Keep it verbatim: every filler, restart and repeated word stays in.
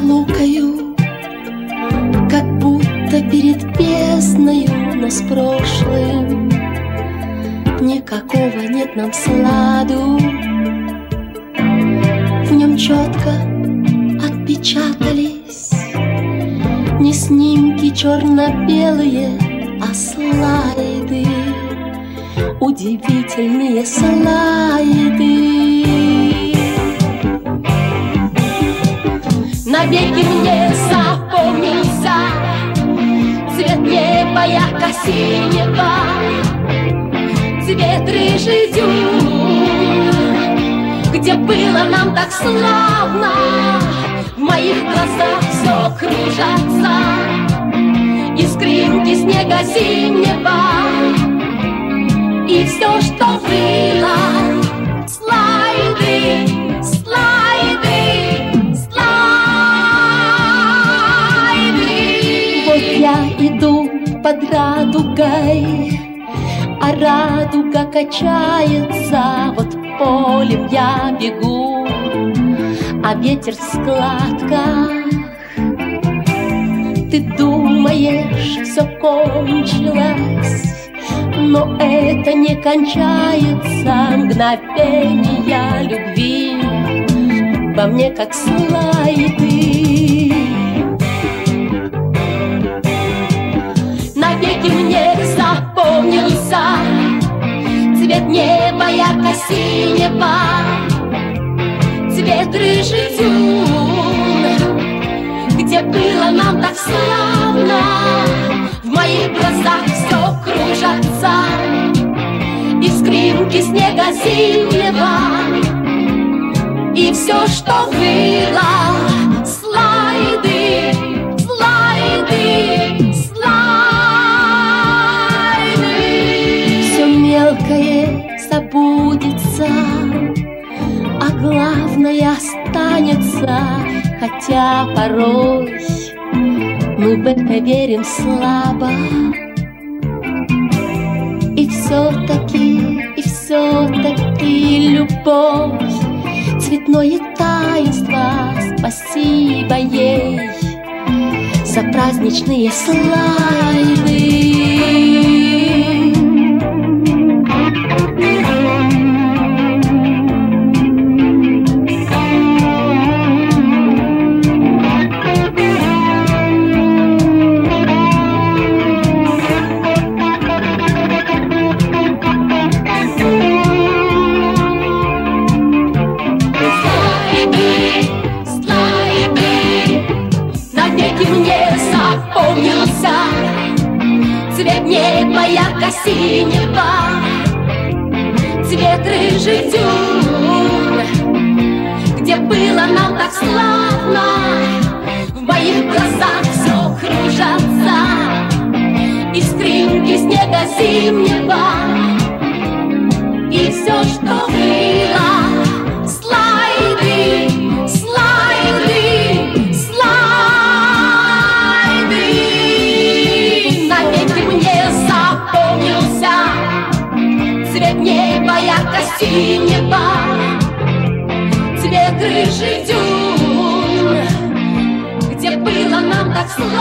лукою, как будто перед бездною, но с прошлым никакого нет нам сладу. В нем четко отпечатались не снимки черно-белые, а слайды, удивительные слайды. Навеки мне запомнился цвет неба ярко-синего, цвет рыжий дюн, где было нам так славно. В моих глазах все кружатся искринки снега зимнего, и все, что было, слайды, слайды, слайды. Вот я иду под радугой, а радуга качается. Вот полем я бегу, а ветер в складках. Ты думаешь, все кончилось, но это не кончается. Мгновения любви во мне как слайды. Навеки мне запомнился цвет неба ярко-синего, цвет рыжий дюн, где было нам так славно. В моих глазах все кружатся искринки снега зимнего, и все, что было, слайды, слайды, слайды. Все мелкое забудется, а главное останется, хотя порой мы в это верим слабо. И все-таки, и все-таки любовь, цветное таинство, спасибо ей за праздничные слайды. Цвет неба ярко-синего, цвет рыжий дюн, где было нам так славно. В моих глазах все кружатся искринки снега зимнего, и все, что было, слайды, слайды, слайды. Навеки мне запомнился цвет неба ярко-синего, цвет рыжий дюн, где было нам так славно.